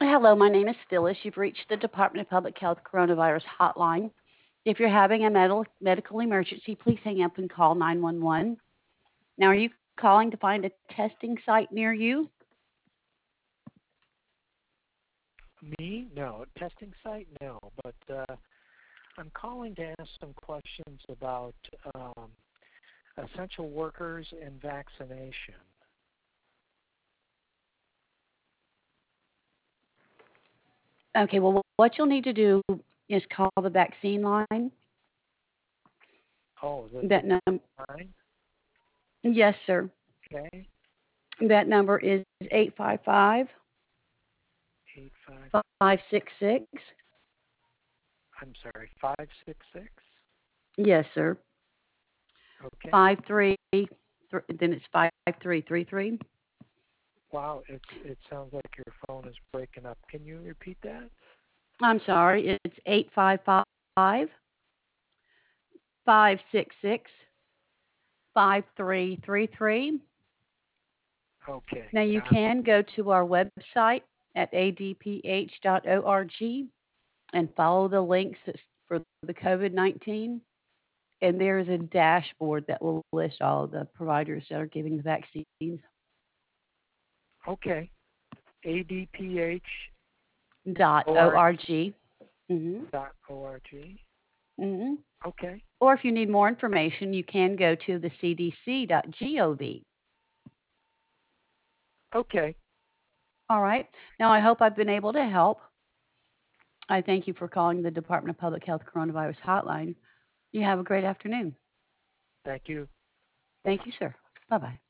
Hello, my name is Phyllis. You've reached the Department of Public Health Coronavirus Hotline. If you're having a medical emergency, please hang up and call 911. Now, are you calling to find a testing site near you? Me? No. Testing site? No. But I'm calling to ask some questions about um, essential workers and vaccination. Okay, well, what you'll need to do is call the vaccine line. Oh, the That num- line? yes, sir. Okay. That number is 855 Eight five. 566. I'm sorry. 566. Yes, sir. Okay. 53. Then it's 5333. Wow. It sounds like your phone is breaking up. Can you repeat that? I'm sorry, it's 855 566 5333. Okay. Now, you Got it. can go to our website at adph.org and follow the links for the COVID 19. And there is a dashboard that will list all of the providers that are giving the vaccines. Okay. ADPH Dot org. org. Mm-hmm. Dot org. Mm-hmm. Okay. Or if you need more information, you can go to the cdc.gov. Okay. All right. Now, I hope I've been able to help. I thank you for calling the Department of Public Health Coronavirus Hotline. You have a great afternoon. Thank you. Thank you, sir. Bye bye.